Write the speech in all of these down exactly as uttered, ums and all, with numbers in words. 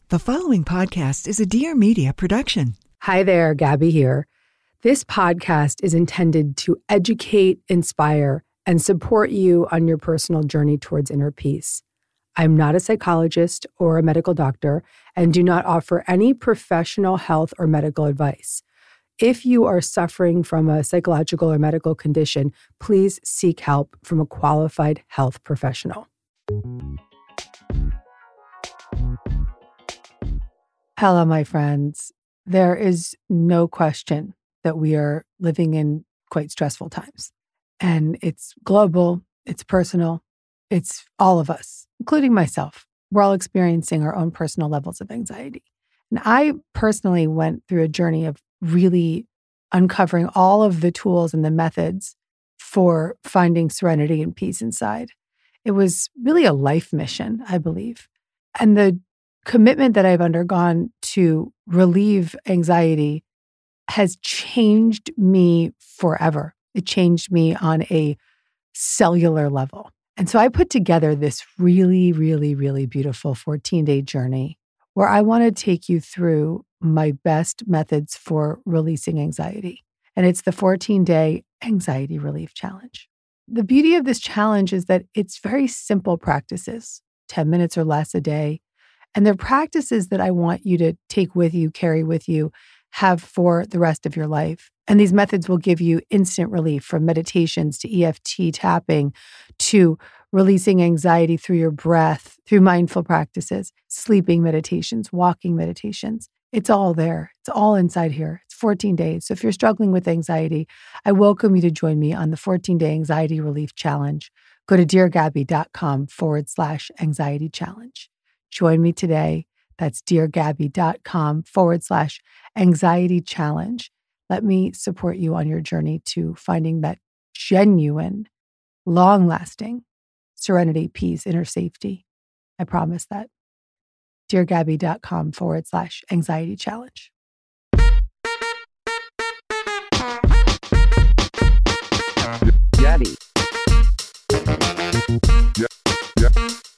The following podcast is a Dear Media production. Hi there, Gabby here. This podcast is intended to educate, inspire, and support you on your personal journey towards inner peace. I'm not a psychologist or a medical doctor and do not offer any professional health or medical advice. If you are suffering from a psychological or medical condition, please seek help from a qualified health professional. Hello, my friends. There is no question that we are living in quite stressful times. And it's global, it's personal, it's all of us, including myself. We're all experiencing our own personal levels of anxiety. And I personally went through a journey of really uncovering all of the tools and the methods for finding serenity and peace inside. It was really a life mission, I believe. And the commitment that I've undergone to relieve anxiety has changed me forever. It changed me on a cellular level. And so I put together this really, really, really beautiful fourteen-day journey where I want to take you through my best methods for releasing anxiety. And it's the fourteen-day Anxiety Relief Challenge. The beauty of this challenge is that it's very simple practices, ten minutes or less a day. And they're practices that I want you to take with you, carry with you, have for the rest of your life. And these methods will give you instant relief, from meditations to E F T tapping to releasing anxiety through your breath, through mindful practices, sleeping meditations, walking meditations. It's all there. It's all inside here. It's fourteen days. So if you're struggling with anxiety, I welcome you to join me on the fourteen-day Anxiety Relief Challenge. Go to deargabby.com forward slash anxiety challenge. Join me today. That's deargabby.com forward slash anxiety challenge. Let me support you on your journey to finding that genuine, long-lasting serenity, peace, inner safety. I promise that. deargabby.com forward slash anxiety challenge. Gabby. Yeah, yeah.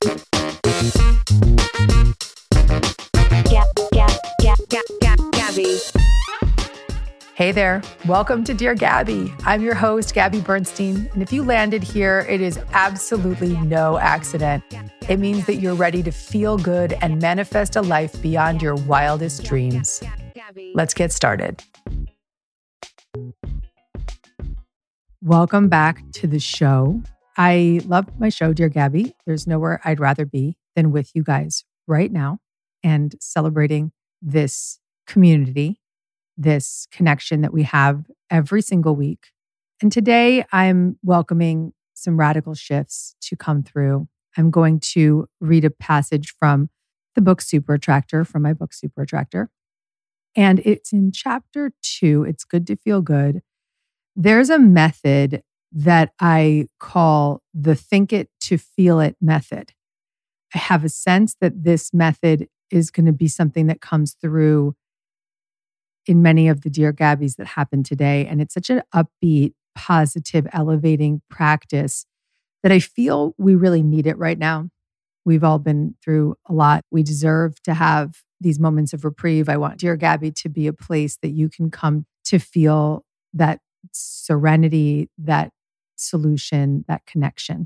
Gab, Gab, Gab, Gab, Gab, Gabby. Hey there. Welcome to Dear Gabby. I'm your host, Gabby Bernstein. And if you landed here, it is absolutely no accident. It means that you're ready to feel good and manifest a life beyond your wildest dreams. Let's get started. Welcome back to the show. I love my show, Dear Gabby. There's nowhere I'd rather be than with you guys right now and celebrating this community, this connection that we have every single week. And today I'm welcoming some radical shifts to come through. I'm going to read a passage from the book Super Attractor, from my book Super Attractor. And it's in chapter two, It's Good to Feel Good. There's a method that I call the think it to feel it method. I have a sense that this method is going to be something that comes through in many of the Dear Gabbies that happen today. And it's such an upbeat, positive, elevating practice that I feel we really need it right now. We've all been through a lot. We deserve to have these moments of reprieve. I want Dear Gabby to be a place that you can come to feel that serenity, that solution, that connection.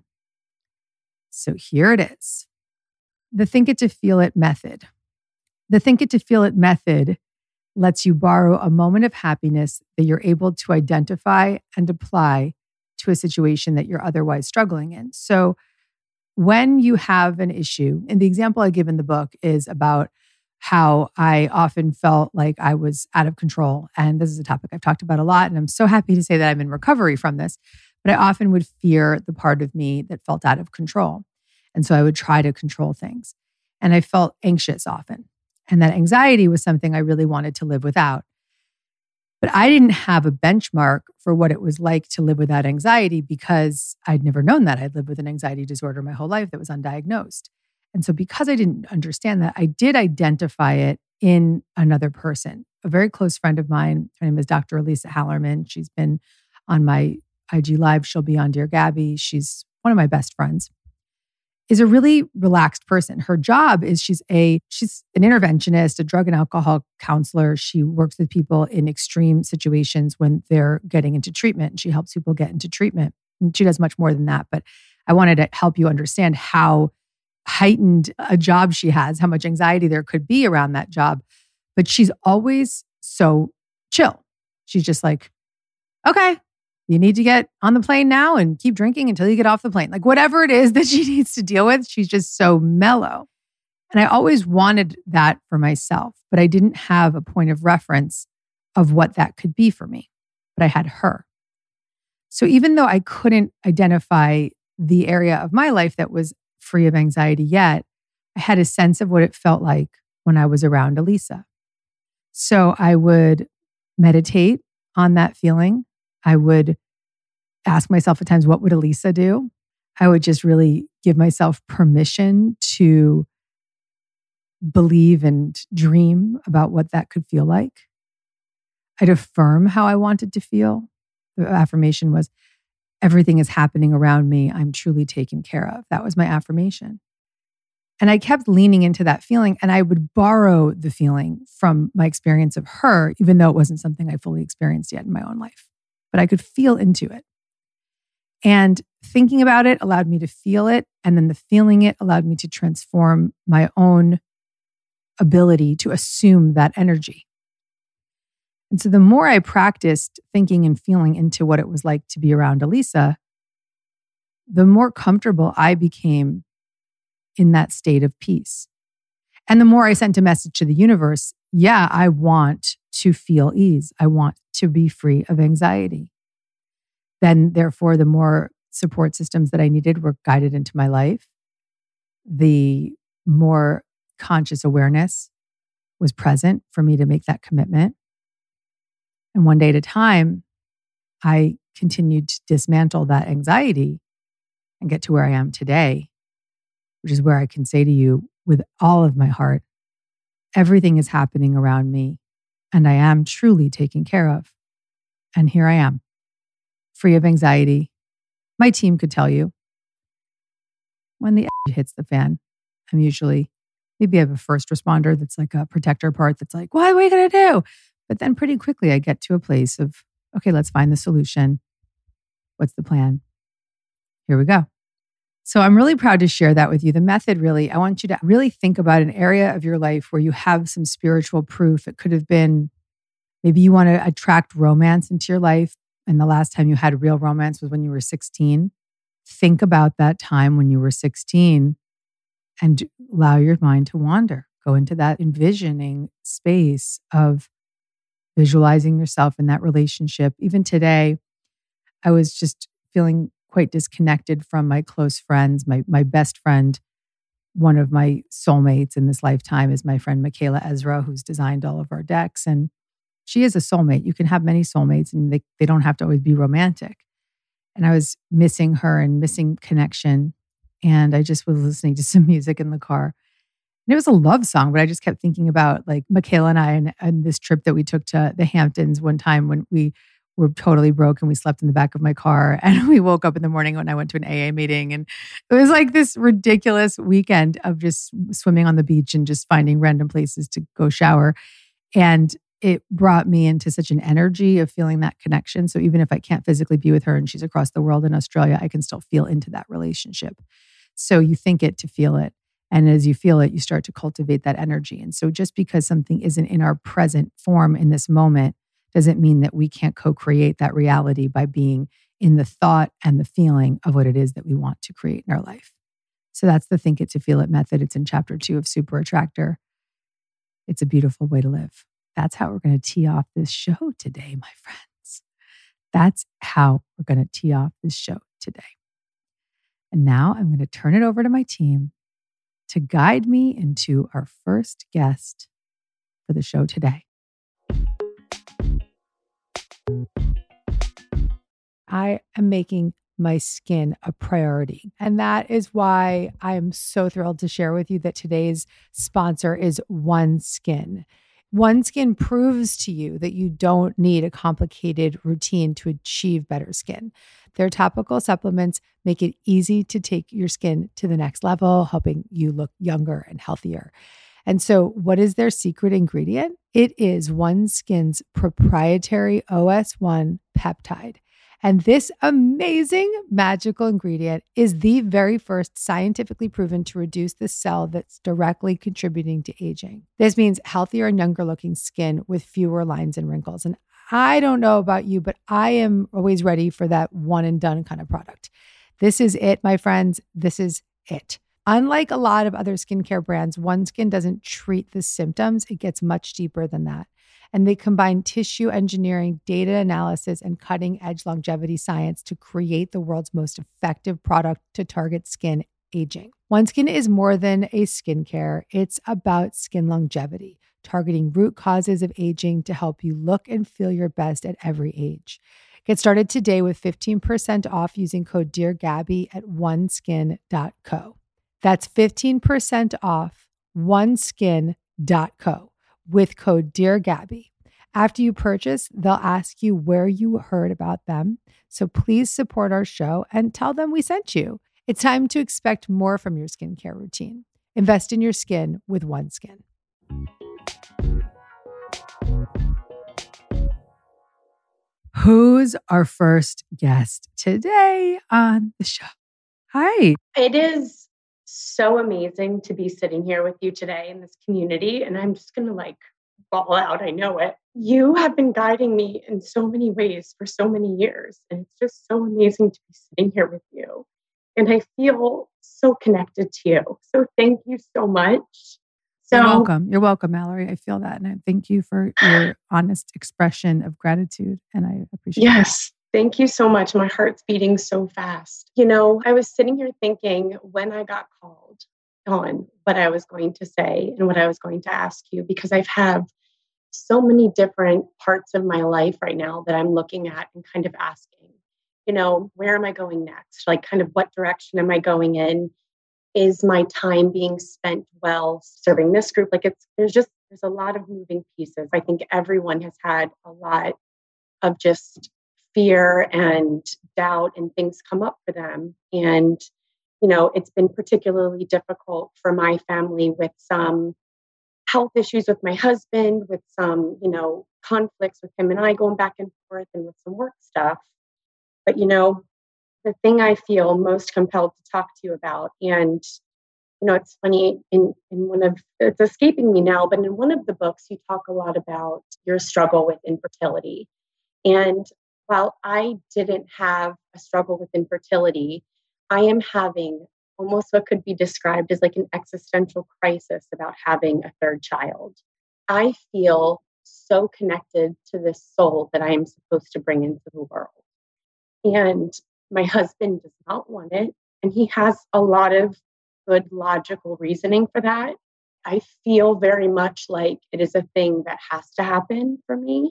So here it is. The Think It to Feel It method. The Think It to Feel It method lets you borrow a moment of happiness that you're able to identify and apply to a situation that you're otherwise struggling in. So when you have an issue, and the example I give in the book is about how I often felt like I was out of control. And this is a topic I've talked about a lot. And I'm so happy to say that I'm in recovery from this. But I often would fear the part of me that felt out of control. And so I would try to control things. And I felt anxious often. And that anxiety was something I really wanted to live without. But I didn't have a benchmark for what it was like to live without anxiety because I'd never known that. I'd lived with an anxiety disorder my whole life that was undiagnosed. And so because I didn't understand that, I did identify it in another person. A very close friend of mine, her name is Doctor Elisa Hallerman. She's been on my I G Live. She'll be on Dear Gabby. She's one of my best friends. is a really relaxed person. Her job is she's a she's an interventionist, a drug and alcohol counselor. She works with people in extreme situations when they're getting into treatment. And she helps people get into treatment. And she does much more than that. But I wanted to help you understand how heightened a job she has, how much anxiety there could be around that job. But she's always so chill. She's just like, okay, you need to get on the plane now and keep drinking until you get off the plane. Like whatever it is that she needs to deal with, she's just so mellow. And I always wanted that for myself, but I didn't have a point of reference of what that could be for me. But I had her. So even though I couldn't identify the area of my life that was free of anxiety yet, I had a sense of what it felt like when I was around Elisa. So I would meditate on that feeling. I would ask myself at times, what would Elisa do? I would just really give myself permission to believe and dream about what that could feel like. I'd affirm how I wanted to feel. The affirmation was, everything is happening around me. I'm truly taken care of. That was my affirmation. And I kept leaning into that feeling, and I would borrow the feeling from my experience of her, even though it wasn't something I fully experienced yet in my own life. But I could feel into it. And thinking about it allowed me to feel it. And then the feeling it allowed me to transform my own ability to assume that energy. And so the more I practiced thinking and feeling into what it was like to be around Elisa, the more comfortable I became in that state of peace. And the more I sent a message to the universe, yeah, I want to feel ease. I want to be free of anxiety. Then, therefore, the more support systems that I needed were guided into my life. The more conscious awareness was present for me to make that commitment. And one day at a time, I continued to dismantle that anxiety and get to where I am today, which is where I can say to you with all of my heart, everything is happening around me and I am truly taken care of. And here I am, free of anxiety. My team could tell you when the hits the fan, I'm usually, maybe I have a first responder that's like a protector part that's like, what are we going to do? But then pretty quickly I get to a place of, okay, let's find the solution. What's the plan? Here we go. So I'm really proud to share that with you. The method really, I want you to really think about an area of your life where you have some spiritual proof. It could have been, maybe you want to attract romance into your life. And the last time you had real romance was when you were sixteen. Think about that time when you were sixteen and allow your mind to wander. Go into that envisioning space of visualizing yourself in that relationship. Even today, I was just feeling quite disconnected from my close friends. My my best friend, one of my soulmates in this lifetime is my friend Michaela Ezra, who's designed all of our decks. And she is a soulmate. You can have many soulmates and they, they don't have to always be romantic. And I was missing her and missing connection. And I just was listening to some music in the car. And it was a love song, but I just kept thinking about like Michaela and I and, and this trip that we took to the Hamptons one time when we were totally broke and we slept in the back of my car. And we woke up in the morning when I went to an A A meeting. And it was like this ridiculous weekend of just swimming on the beach and just finding random places to go shower. And it brought me into such an energy of feeling that connection. So even if I can't physically be with her and she's across the world in Australia, I can still feel into that relationship. So you think it to feel it. And as you feel it, you start to cultivate that energy. And so just because something isn't in our present form in this moment doesn't mean that we can't co-create that reality by being in the thought and the feeling of what it is that we want to create in our life. So that's the Think It to Feel It method. It's in chapter two of Super Attractor. It's a beautiful way to live. That's how we're going to tee off this show today, my friends. That's how we're going to tee off this show today. And now I'm going to turn it over to my team to guide me into our first guest for the show today. I am making my skin a priority. And that is why I am so thrilled to share with you that today's sponsor is OneSkin. OneSkin proves to you that you don't need a complicated routine to achieve better skin. Their topical supplements make it easy to take your skin to the next level, helping you look younger and healthier. And so, what is their secret ingredient? It is OneSkin's proprietary O S one peptide. And this amazing magical ingredient is the very first scientifically proven to reduce the cell that's directly contributing to aging. This means healthier and younger looking skin with fewer lines and wrinkles. And I don't know about you, but I am always ready for that one and done kind of product. This is it, my friends. This is it. Unlike a lot of other skincare brands, OneSkin doesn't treat the symptoms. It gets much deeper than that. And they combine tissue engineering, data analysis, and cutting-edge longevity science to create the world's most effective product to target skin aging. OneSkin is more than a skincare. It's about skin longevity, targeting root causes of aging to help you look and feel your best at every age. Get started today with fifteen percent off using code DearGabby at one skin dot co. That's fifteen percent off one skin dot co with code DearGabby. After you purchase, they'll ask you where you heard about them. So please support our show and tell them we sent you. It's time to expect more from your skincare routine. Invest in your skin with OneSkin. Who's our first guest today on the show? Hi. It is so amazing to be sitting here with you today in this community. And I'm just going to like ball out. I know it. You have been guiding me in so many ways for so many years. And it's just so amazing to be sitting here with you. And I feel so connected to you. So thank you so much. So, You're welcome. You're welcome, Mallory. I feel that. And I thank you for your honest expression of gratitude. And I appreciate it. Yes. Thank you so much. My heart's beating so fast. You know, I was sitting here thinking when I got called on what I was going to say and what I was going to ask you, because I've had so many different parts of my life right now that I'm looking at and kind of asking, you know, where am I going next? Like kind of what direction am I going in? Is my time being spent well serving this group? Like it's, there's just, there's a lot of moving pieces. I think everyone has had a lot of just fear and doubt and things come up for them. And, you know, it's been particularly difficult for my family with some health issues with my husband, with some, you know, conflicts with him and I going back and forth and with some work stuff. But, you know, the thing I feel most compelled to talk to you about, and, you know, it's funny, in, in one of, it's escaping me now, but in one of the books, you talk a lot about your struggle with infertility. And while I didn't have a struggle with infertility, I am having almost what could be described as like an existential crisis about having a third child. I feel so connected to this soul that I am supposed to bring into the world. And my husband does not want it. And he has a lot of good logical reasoning for that. I feel very much like it is a thing that has to happen for me.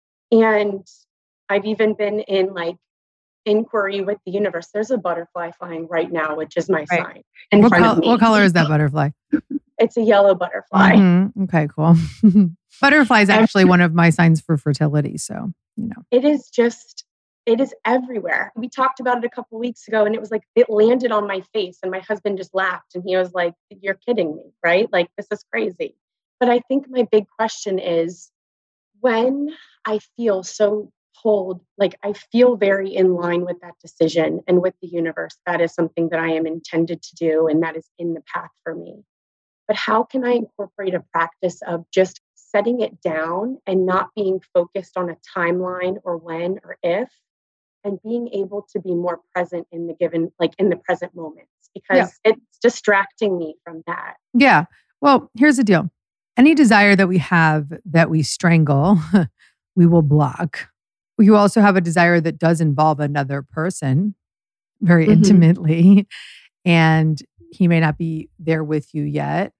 And I've even been in like inquiry with the universe. There's a butterfly flying right now, which is my right. sign in what front col- of me. What color is that butterfly? It's a yellow butterfly. Mm-hmm. Okay, cool. Butterfly is actually one of my signs for fertility. So, you know. It is just, it is everywhere. We talked about it a couple of weeks ago and it was like, it landed on my face and my husband just laughed and he was like, you're kidding me, right? Like, this is crazy. But I think my big question is when I feel so pulled, like I feel very in line with that decision and with the universe, that is something that I am intended to do and that is in the path for me. But how can I incorporate a practice of just setting it down and not being focused on a timeline or when or if, and being able to be more present in the given, like in the present moments, because yeah. it's distracting me from that. Yeah. Well, here's the deal. Any desire that we have that we strangle, we will block. You also have a desire that does involve another person very mm-hmm. intimately, and he may not be there with you yet.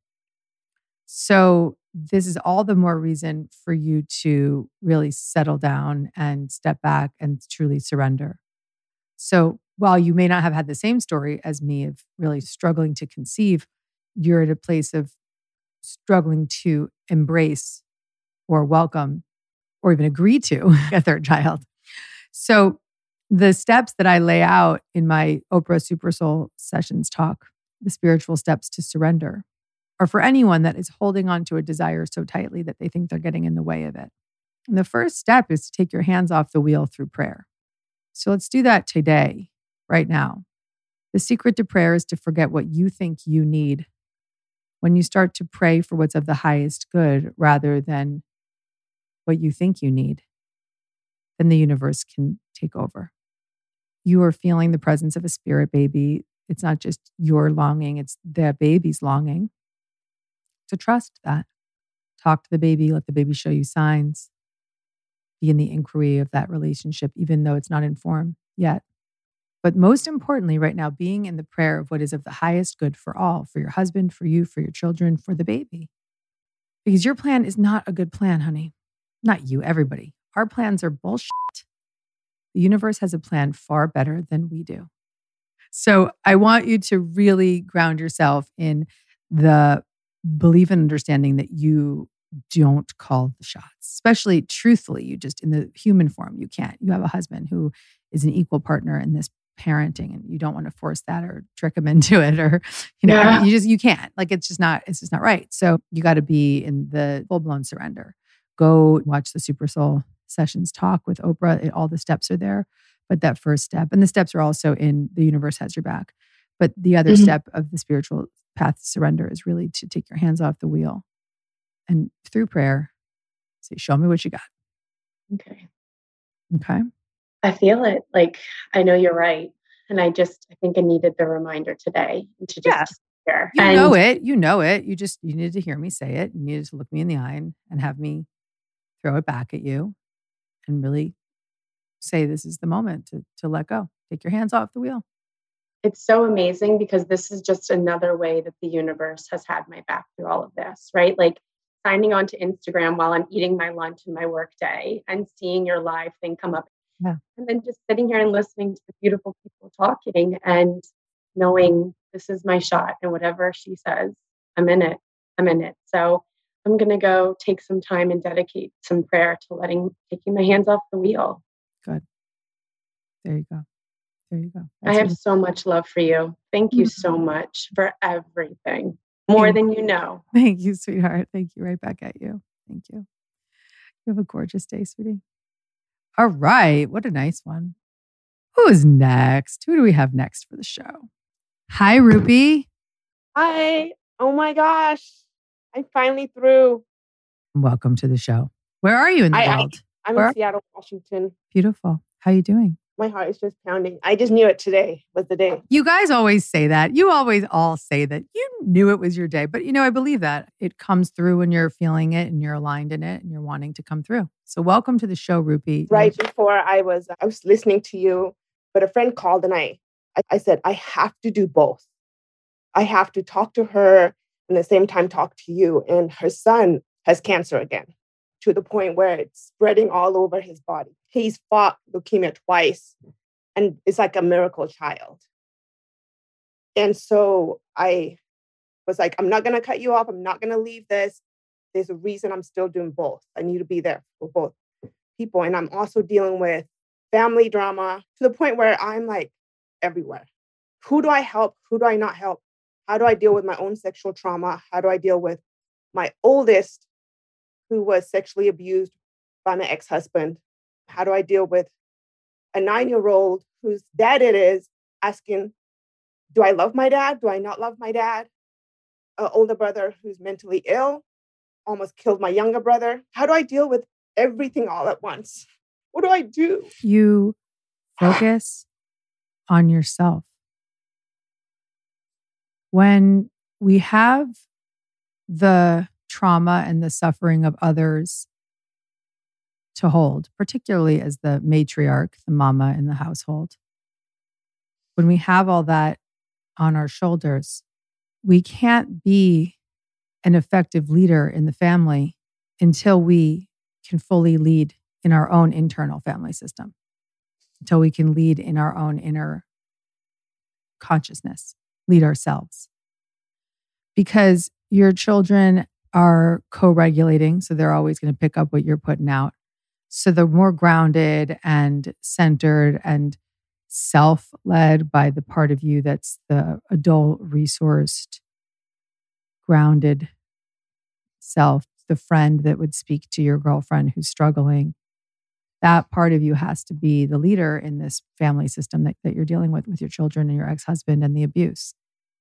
So this is all the more reason for you to really settle down and step back and truly surrender. So while you may not have had the same story as me of really struggling to conceive, you're at a place of struggling to embrace or welcome or even agree to a third child. So the steps that I lay out in my Oprah Super Soul Sessions talk, the spiritual steps to surrender, are for anyone that is holding on to a desire so tightly that they think they're getting in the way of it. And the first step is to take your hands off the wheel through prayer. So let's do that today, right now. The secret to prayer is to forget what you think you need. When you start to pray for what's of the highest good rather than what you think you need, then the universe can take over. You are feeling the presence of a spirit baby. It's not just your longing, it's the baby's longing. So trust that. Talk to the baby, let the baby show you signs. Be in the inquiry of that relationship, even though it's not informed yet. But most importantly, right now, being in the prayer of what is of the highest good for all, for your husband, for you, for your children, for the baby. Because your plan is not a good plan, honey. Not you, everybody. Our plans are bullshit. The universe has a plan far better than we do. So I want you to really ground yourself in the belief and understanding that you don't call the shots, especially truthfully. You just, in the human form, you can't. You have a husband who is an equal partner in this parenting, and you don't want to force that or trick him into it, or, you know, Yeah. you just, you can't. Like, it's just not, it's just not right. So you got to be in the full blown surrender. Go watch the Super Soul Sessions talk with Oprah. It, all the steps are there. But that first step, and the steps are also in The Universe Has Your Back. But the other Mhm. step of the spiritual path to surrender is really to take your hands off the wheel and through prayer, say, show me what you got. Okay. Okay. I feel it. Like, I know you're right. And I just, I think I needed the reminder today to just Yeah. hear. You and know it. You know it. You just, you needed to hear me say it. You needed to look me in the eye and, and have me throw it back at you and really say, this is the moment to, to let go. Take your hands off the wheel. It's so amazing because this is just another way that the universe has had my back through all of this, right? Like signing on to Instagram while I'm eating my lunch in my work day and seeing your live thing come up. Yeah. And then just sitting here and listening to the beautiful people talking and knowing this is my shot, and whatever she says, I'm in it. I'm in it. So I'm going to go take some time and dedicate some prayer to letting, taking my hands off the wheel. Good. There you go. There you go. I That's have what- so much love for you. Thank you so much for everything. More Thank than you know. Thank you, sweetheart. Thank you. Right back at you. Thank you. You have a gorgeous day, sweetie. All right. What a nice one. Who is next? Who do we have next for the show? Hi, Ruby. Hi. Oh my gosh. I'm finally through. Welcome to the show. Where are you in the I- I- world? I'm Where- in Seattle, Washington. Beautiful. How you doing? My heart is just pounding. I just knew it today was the day. You guys always say that. You always all say that. You knew it was your day. But, you know, I believe that. It comes through when you're feeling it and you're aligned in it and you're wanting to come through. So welcome to the show, Rupi. Right before I was I was listening to you, but a friend called and I I, I said, I have to do both. I have to talk to her and at the same time talk to you. And her son has cancer again, to the point where it's spreading all over his body. He's fought leukemia twice, and it's like a miracle child. And so I was like, I'm not going to cut you off. I'm not going to leave this. There's a reason I'm still doing both. I need to be there for both people. And I'm also dealing with family drama to the point where I'm like everywhere. Who do I help? Who do I not help? How do I deal with my own sexual trauma? How do I deal with my oldest, who was sexually abused by my ex-husband? How do I deal with a nine-year-old whose dad it is asking, do I love my dad? Do I not love my dad? An older brother who's mentally ill, almost killed my younger brother. How do I deal with everything all at once? What do I do? You focus on yourself. When we have the trauma and the suffering of others to hold, particularly as the matriarch, the mama in the household, when we have all that on our shoulders, we can't be an effective leader in the family until we can fully lead in our own internal family system, until we can lead in our own inner consciousness, lead ourselves. Because your children are co-regulating. So they're always going to pick up what you're putting out. So the more grounded and centered and self-led by the part of you that's the adult, resourced, grounded self, the friend that would speak to your girlfriend who's struggling, that part of you has to be the leader in this family system that, that you're dealing with, with your children and your ex-husband and the abuse.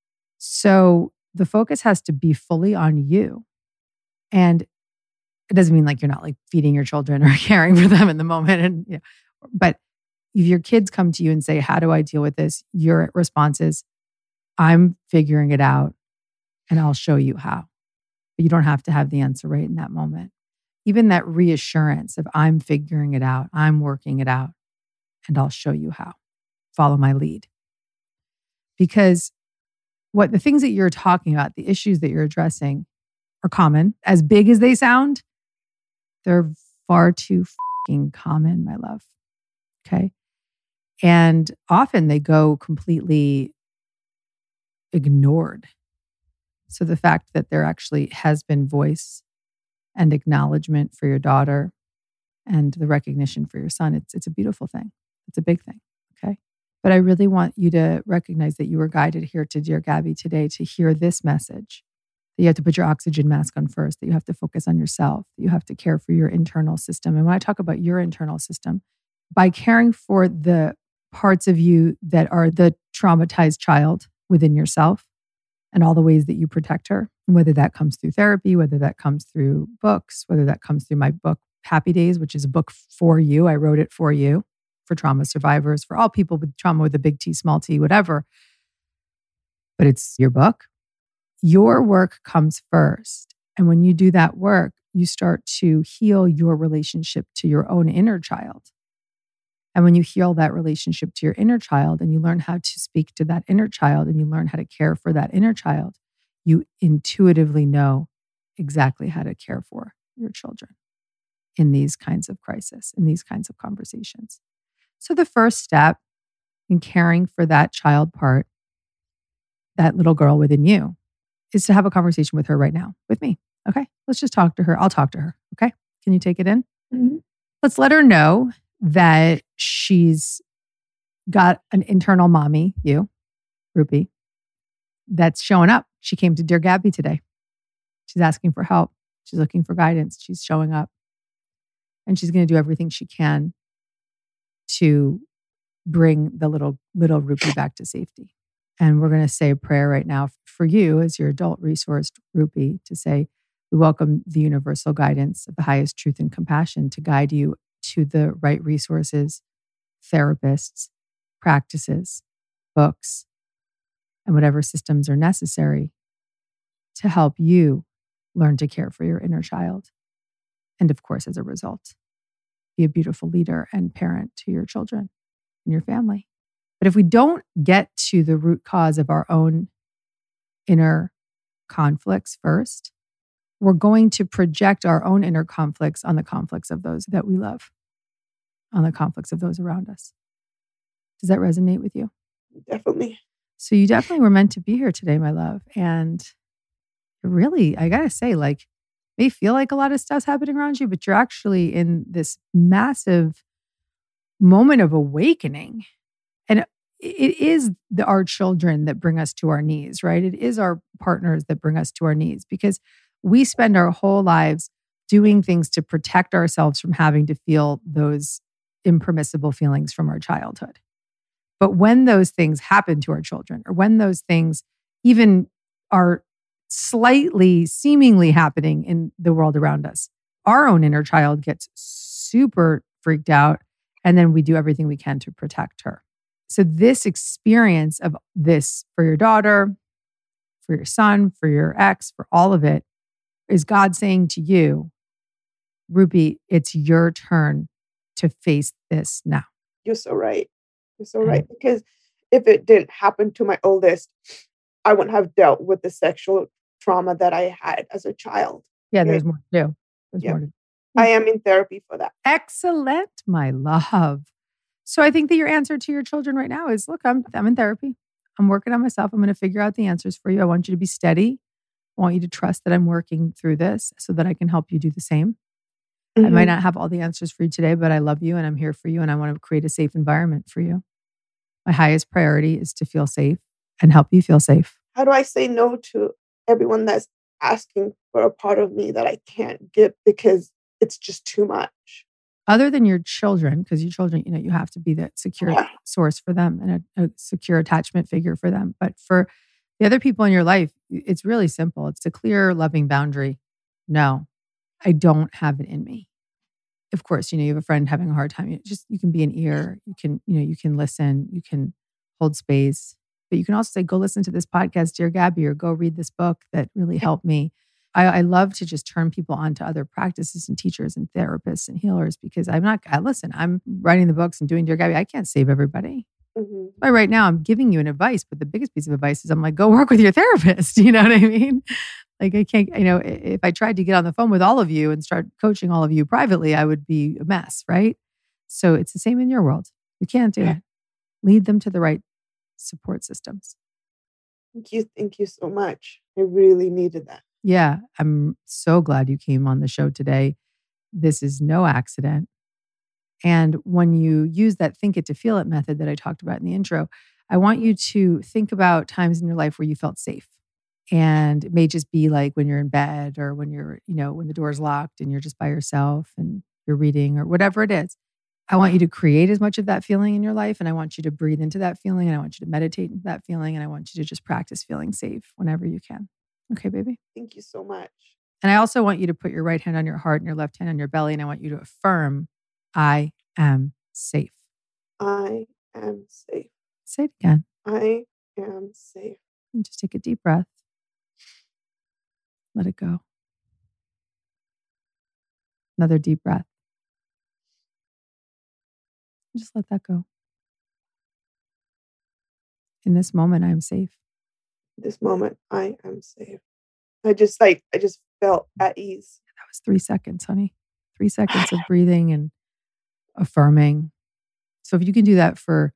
So the focus has to be fully on you. And it doesn't mean like you're not like feeding your children or caring for them in the moment. And you know, but if your kids come to you and say, how do I deal with this? Your response is, I'm figuring it out and I'll show you how. But you don't have to have the answer right in that moment. Even that reassurance of I'm figuring it out, I'm working it out, and I'll show you how. Follow my lead. Because what the things that you're talking about, the issues that you're addressing are common. As big as they sound, they're far too fucking common, my love. Okay? And often they go completely ignored. So the fact that there actually has been voice and acknowledgement for your daughter and the recognition for your son, it's, it's a beautiful thing. It's a big thing, okay? But I really want you to recognize that you were guided here to Dear Gabby today to hear this message, that you have to put your oxygen mask on first, that you have to focus on yourself, that you have to care for your internal system. And when I talk about your internal system, by caring for the parts of you that are the traumatized child within yourself and all the ways that you protect her, whether that comes through therapy, whether that comes through books, whether that comes through my book, Happy Days, which is a book for you. I wrote it for you, for trauma survivors, for all people with trauma with a big T, small t, whatever. But it's your book. Your work comes first. And when you do that work, you start to heal your relationship to your own inner child. And when you heal that relationship to your inner child and you learn how to speak to that inner child and you learn how to care for that inner child, you intuitively know exactly how to care for your children in these kinds of crises, in these kinds of conversations. So the first step in caring for that child part, that little girl within you, is to have a conversation with her right now, with me. Okay? Let's just talk to her. I'll talk to her. Okay? Can you take it in? Mm-hmm. Let's let her know that she's got an internal mommy, you, Rupi, that's showing up. She came to Dear Gabby today. She's asking for help. She's looking for guidance. She's showing up. And she's going to do everything she can to bring the little, little Rupi back to safety. And we're going to say a prayer right now for you as your adult resourced Rupi to say, we welcome the universal guidance of the highest truth and compassion to guide you to the right resources, therapists, practices, books, and whatever systems are necessary to help you learn to care for your inner child. And of course, as a result, be a beautiful leader and parent to your children and your family. But if we don't get to the root cause of our own inner conflicts first, we're going to project our own inner conflicts on the conflicts of those that we love, on the conflicts of those around us. Does that resonate with you? Definitely. So you definitely were meant to be here today, my love. And really, I got to say, like, may feel like a lot of stuff's happening around you, but you're actually in this massive moment of awakening. And it is the, our children that bring us to our knees, right? It is our partners that bring us to our knees because we spend our whole lives doing things to protect ourselves from having to feel those impermissible feelings from our childhood. But when those things happen to our children, or when those things even are slightly, seemingly happening in the world around us, our own inner child gets super freaked out, and then we do everything we can to protect her. So this experience of this for your daughter, for your son, for your ex, for all of it, is God saying to you, Rupi, it's your turn to face this now. You're so right. You're so right. Because if it didn't happen to my oldest, I wouldn't have dealt with the sexual trauma that I had as a child. Yeah, there's more to do. There's yeah. more to do. I am in therapy for that. Excellent, my love. So I think that your answer to your children right now is, look, I'm, I'm in therapy. I'm working on myself. I'm going to figure out the answers for you. I want you to be steady. I want you to trust that I'm working through this so that I can help you do the same. Mm-hmm. I might not have all the answers for you today, but I love you and I'm here for you and I want to create a safe environment for you. My highest priority is to feel safe and help you feel safe. How do I say no to everyone that's asking for a part of me that I can't give because it's just too much? Other than your children, because your children, you know, you have to be that secure Yeah. source for them and a, a secure attachment figure for them. But for the other people in your life, it's really simple. It's a clear, loving boundary. No, I don't have it in me. Of course, you know, you have a friend having a hard time. You just you can be an ear. You can, you know, you can listen. You can hold space. But you can also say, go listen to this podcast, Dear Gabby, or go read this book that really helped me. I, I love to just turn people on to other practices and teachers and therapists and healers because I'm not, I, listen, I'm writing the books and doing Dear Gabby. I can't save everybody. Mm-hmm. But right now I'm giving you an advice, but the biggest piece of advice is I'm like, go work with your therapist. You know what I mean? Like I can't, you know, if I tried to get on the phone with all of you and start coaching all of you privately, I would be a mess, right? So it's the same in your world. You can't do Yeah. it. Lead them to the right support systems. Thank you. Thank you so much. I really needed that. Yeah, I'm so glad you came on the show today. This is no accident. And when you use that think it to feel it method that I talked about in the intro, I want you to think about times in your life where you felt safe. And it may just be like when you're in bed or when you're, you know, when the door's locked and you're just by yourself and you're reading or whatever it is. I want you to create as much of that feeling in your life. And I want you to breathe into that feeling. And I want you to meditate into that feeling. And I want you to just practice feeling safe whenever you can. Okay, baby? Thank you so much. And I also want you to put your right hand on your heart and your left hand on your belly. And I want you to affirm, I am safe. I am safe. Say it again. I am safe. And just take a deep breath. Let it go. Another deep breath. Just let that go. In this moment, I am safe. This moment, I am safe. I just like, I just felt at ease. That was three seconds, honey. Three seconds of breathing and affirming. So if you can do that for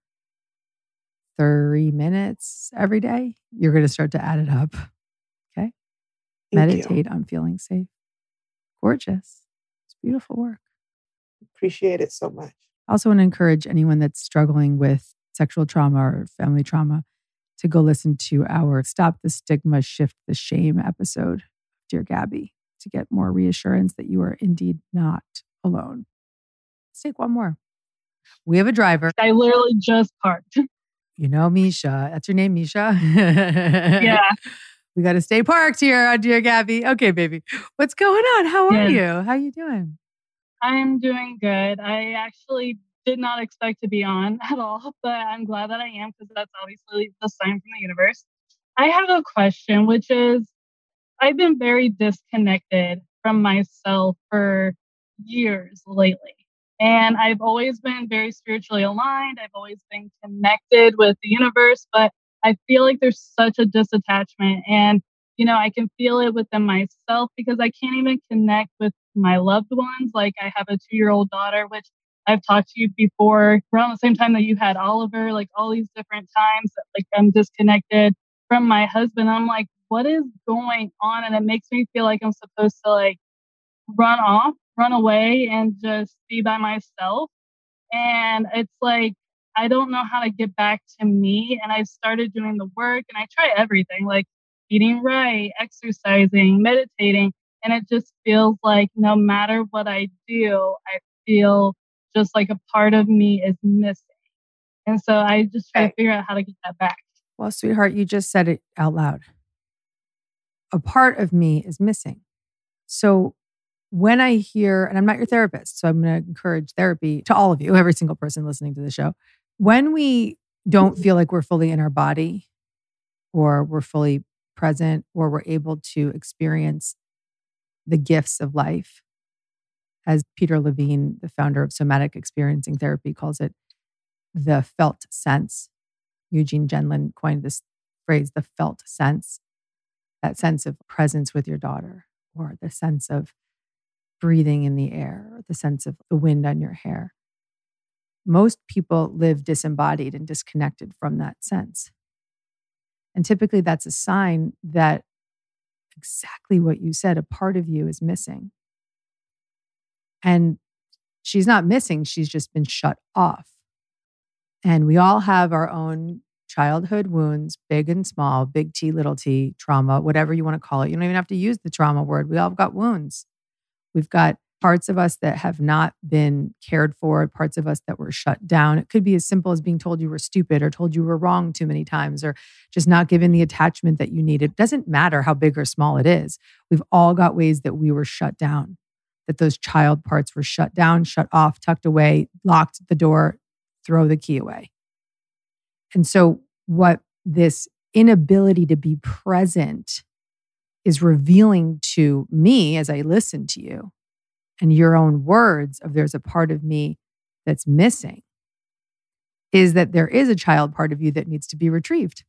thirty minutes every day, you're going to start to add it up. Okay? Thank Meditate you. on feeling safe. Gorgeous. It's beautiful work. Appreciate it so much. I also want to encourage anyone that's struggling with sexual trauma or family trauma to go listen to our Stop the Stigma, Shift the Shame episode, Dear Gabby, to get more reassurance that you are indeed not alone. Let's take one more. We have a driver. I literally just parked. You know, Misha. That's your name, Misha? Yeah. We got to stay parked here on Dear Gabby. Okay, baby. What's going on? How are Yes. you? How you doing? I'm doing good. I actually did not expect to be on at all, but I'm glad that I am because that's obviously the sign from the universe. I have a question, which is I've been very disconnected from myself for years lately. And I've always been very spiritually aligned. I've always been connected with the universe, but I feel like there's such a disattachment. And, you know, I can feel it within myself because I can't even connect with my loved ones. Like I have a two-year-old daughter, which I've talked to you before around the same time that you had Oliver, like all these different times that like I'm disconnected from my husband. I'm like, what is going on? And it makes me feel like I'm supposed to like run off, run away and just be by myself. And it's like, I don't know how to get back to me. And I've started doing the work and I try everything like eating right, exercising, meditating. And it just feels like no matter what I do, I feel just like a part of me is missing. And so I just try Okay. to figure out how to get that back. Well, sweetheart, you just said it out loud. A part of me is missing. So when I hear, and I'm not your therapist, so I'm going to encourage therapy to all of you, every single person listening to the show. When we don't feel like we're fully in our body or we're fully present or we're able to experience the gifts of life, as Peter Levine, the founder of somatic experiencing therapy, calls it, the felt sense. Eugene Gendlin coined this phrase, the felt sense, that sense of presence with your daughter, or the sense of breathing in the air, or the sense of the wind on your hair. Most people live disembodied and disconnected from that sense. And typically that's a sign that exactly what you said. A part of you is missing. And she's not missing, she's just been shut off. And we all have our own childhood wounds, big and small, big T, little t, trauma, whatever you want to call it. You don't even have to use the trauma word. We all have got wounds. We've got parts of us that have not been cared for, parts of us that were shut down. It could be as simple as being told you were stupid or told you were wrong too many times or just not given the attachment that you needed. It doesn't matter how big or small it is. We've all got ways that we were shut down, that those child parts were shut down, shut off, tucked away, locked the door, throw the key away. And so what this inability to be present is revealing to me as I listen to you and your own words of there's a part of me that's missing is that there is a child part of you that needs to be retrieved.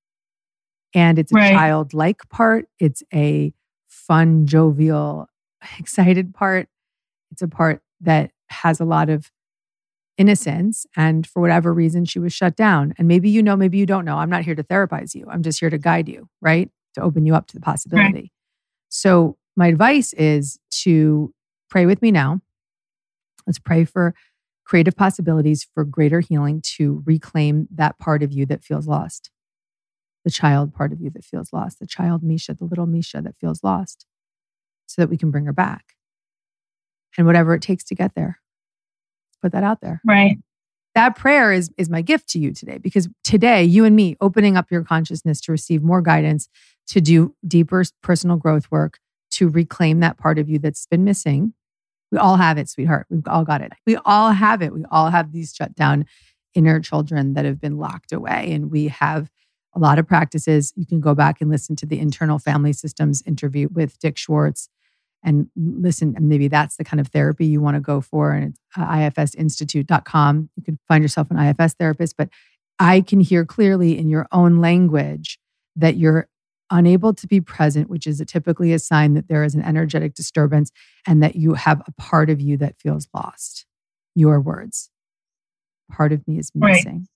And it's a Right. childlike part. It's a fun, jovial, excited part. It's a part that has a lot of innocence. And for whatever reason, she was shut down. And maybe you know, maybe you don't know. I'm not here to therapize you. I'm just here to guide you, right? To open you up to the possibility. Right. So my advice is to pray with me now. Let's pray for creative possibilities for greater healing to reclaim that part of you that feels lost. The child part of you that feels lost. The child Misha, the little Misha that feels lost. So that we can bring her back. And whatever it takes to get there. Put that out there. Right. That prayer is, is my gift to you today, because today, you and me opening up your consciousness to receive more guidance, to do deeper personal growth work, to reclaim that part of you that's been missing. We all have it, sweetheart. We've all got it. We all have it. We all have these shut down inner children that have been locked away. And we have a lot of practices. You can go back and listen to the Internal Family Systems interview with Dick Schwartz and listen, and maybe that's the kind of therapy you want to go for. And it's uh, I F S institute dot com. You can find yourself an I F S therapist, but I can hear clearly in your own language that you're unable to be present, which is a typically a sign that there is an energetic disturbance and that you have a part of you that feels lost. Your words. Part of me is missing. Right.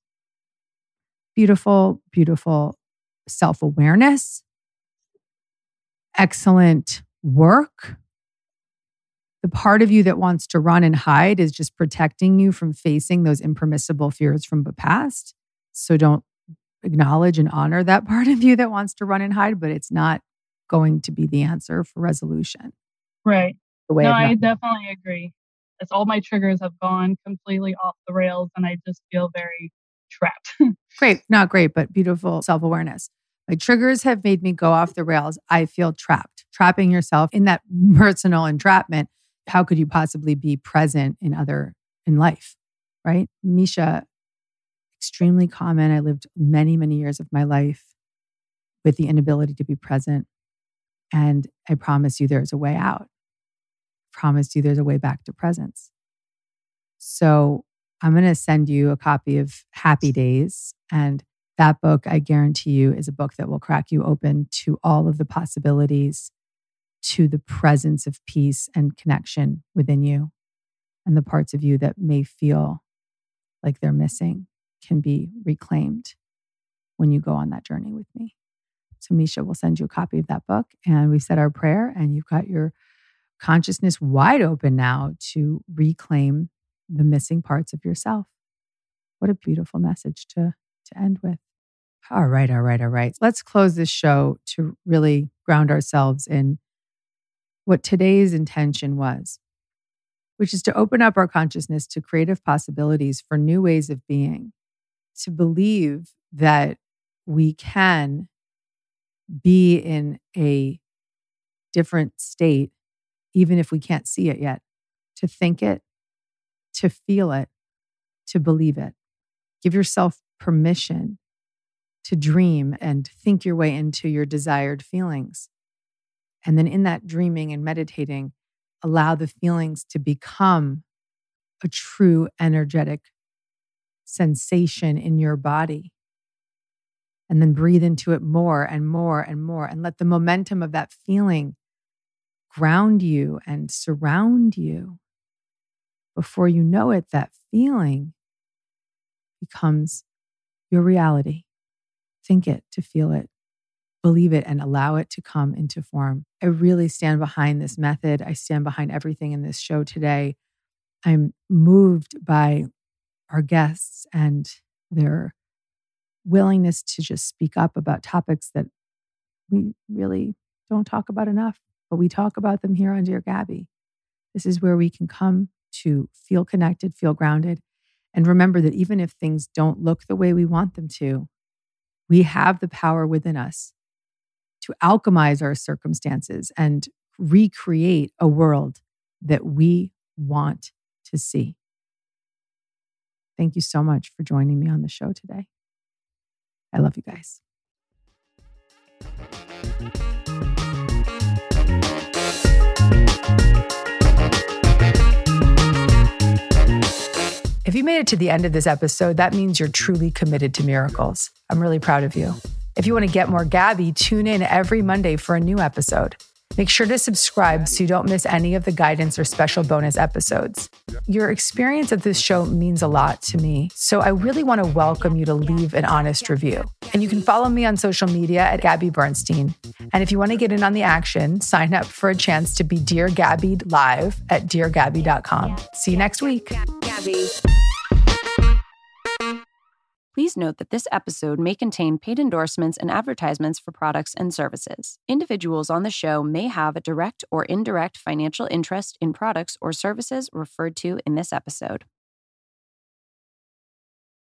Beautiful, beautiful self-awareness. Excellent work. The part of you that wants to run and hide is just protecting you from facing those impermissible fears from the past. So don't acknowledge and honor that part of you that wants to run and hide, but it's not going to be the answer for resolution. Right. The way no, of I nothing. definitely agree. It's all my triggers have gone completely off the rails and I just feel very trapped. Great. Not great, but beautiful self-awareness. My triggers have made me go off the rails. I feel trapped. Trapping yourself in that personal entrapment. How could you possibly be present in other, in life, right? Misha, extremely common. I lived many, many years of my life with the inability to be present. And I promise you there's a way out. I promise you there's a way back to presence. So I'm going to send you a copy of Happy Days. And that book, I guarantee you, is a book that will crack you open to all of the possibilities, to the presence of peace and connection within you. And the parts of you that may feel like they're missing can be reclaimed when you go on that journey with me. So Misha will send you a copy of that book. And we've said our prayer and you've got your consciousness wide open now to reclaim the missing parts of yourself. What a beautiful message to, to end with. All right, all right, all right. Let's close this show to really ground ourselves in what today's intention was, which is to open up our consciousness to creative possibilities for new ways of being, to believe that we can be in a different state, even if we can't see it yet, to think it, to feel it, to believe it. Give yourself permission to dream and think your way into your desired feelings. And then in that dreaming and meditating, allow the feelings to become a true energetic sensation in your body. And then breathe into it more and more and more and let the momentum of that feeling ground you and surround you. Before you know it, that feeling becomes your reality. Think it to feel it. believe it and allow it to come into form. I really stand behind this method. I stand behind everything in this show today. I'm moved by our guests and their willingness to just speak up about topics that we really don't talk about enough, but we talk about them here on Dear Gabby. This is where we can come to feel connected, feel grounded, and remember that even if things don't look the way we want them to, we have the power within us to alchemize our circumstances and recreate a world that we want to see. Thank you so much for joining me on the show today. I love you guys. If you made it to the end of this episode, that means you're truly committed to miracles. I'm really proud of you. If you want to get more Gabby, tune in every Monday for a new episode. Make sure to subscribe so you don't miss any of the guidance or special bonus episodes. Your experience of this show means a lot to me, so I really want to welcome you to leave an honest review. And you can follow me on social media at Gabby Bernstein. And if you want to get in on the action, sign up for a chance to be Dear Gabby'd live at dear gabby dot com. See you next week. Gabby. Please note that this episode may contain paid endorsements and advertisements for products and services. Individuals on the show may have a direct or indirect financial interest in products or services referred to in this episode.